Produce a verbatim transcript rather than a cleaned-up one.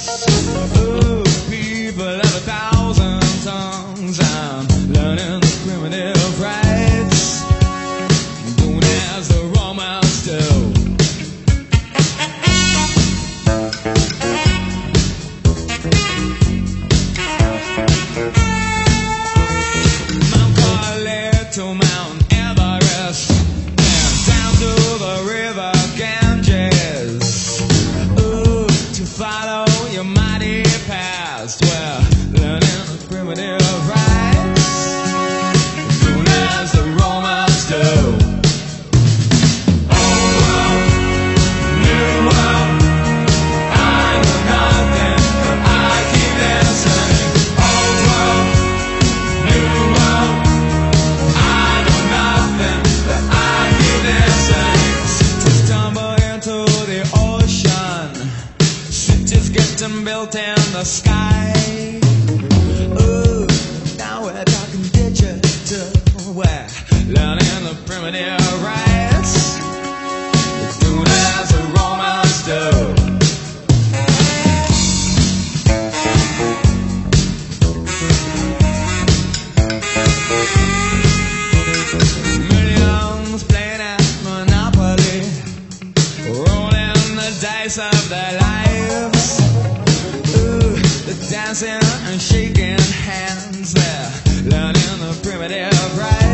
Ooh, people of a thousand tongues, I'm learning the primitive rights, doing as the Romans do. Mount Carlette to Mount Everest, and down to the river Ganges. Ooh, to follow your mighty past, we're learning the primitive rights, doing as the Romans do. Old world, new world, I know nothing, but I keep listening. Old world, new world, I know nothing, but I keep listening. To stumble into the ocean, cities getting built in the sky. Ooh, now we're talking digital, we're learning the primitive rights, doing as the Romans do. Millions playing at Monopoly, rolling the dice of their lives. Ooh, they're dancing and shaking hands, they're learning the primitive rights.